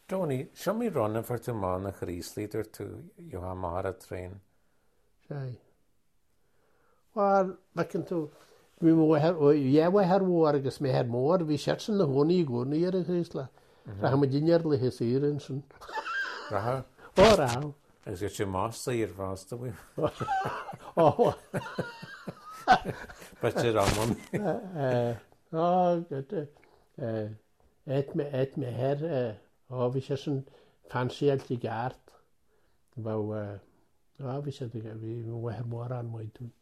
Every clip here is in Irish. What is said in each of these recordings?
Tony, show me running for two man a chris leader to you have a train. Sai. Wel, ac yn to, ie, we her war agos me her môr, fi siarts yn y hwni i gwrni ar y chysla. Rach am y dynnyr le hys i'r yn sy'n. Raha? O, raw. Is it your master i'r fast we? O, But you're on good. Et me her, fi siarts yn fancy alt i gart. Fau, fi siarts yn fi her môr an mwy dwi.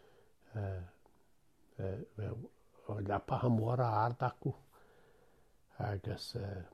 O lapa ha môr a ardacw. Agos,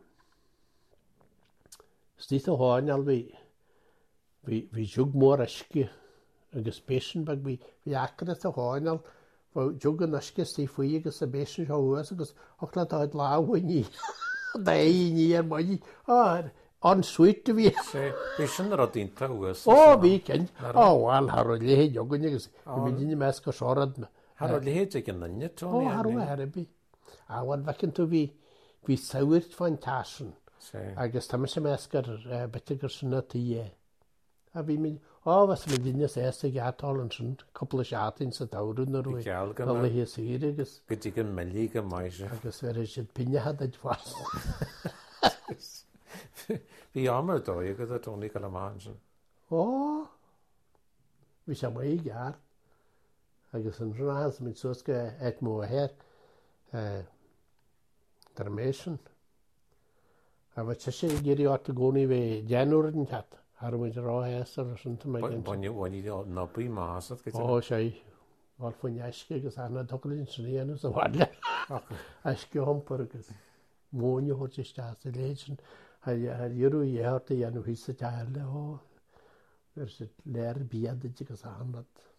stith o hoen al fi jwg môr ysgu. Agos besen bag fi acret o hoen al. Fau jwg yn ysgu stith fwy agos y besen sio hwys agos ocla dod law i ni. Da i ni ar mwy. On sweet fi. Fi sy'n rhaid i'n tawys. O, fi cyn. O, wel, haro lehe jogyn agos. Fi mynd i'n mesg o siorad. Haro lehe tig yn nynnu, Tony? O, haro herebi. A wan facyn to fi sawyrt fa'n tasyn. Agos tam eisiau mesg ar beth agor sy'n o ti e. A fi mynd, fas mynd i'n esig atol yn sy'n cwbl o siatyn sy'n dawrwn ar wyt. Gael gyda. Fel lehe syr agos. Gyda gyda myli gyda maisio. Agos fer eisiau pinia had yd fas. Fi amr doi gyda Tony Calamans. O, fi eisiau mwy i gar. Agos yn rhas, mynd sŵsga et mwy her. Dramation. A fa eisiau i giri o'r goni fe genwr yn chat. Ar ymwyd yr o hes ar ysyn tyma gen. Bo'n i nobby mas oedd gyda. O, siai. Wal ffwn iasgu agos anna doglyn sy'n ei enw sy'n wadle. Asgu hompor agos. Mwyn i hwt eich jas y leid. A yrw i eort i enw hys y jael. O, fyr sy'n ler biad ydych agos anad.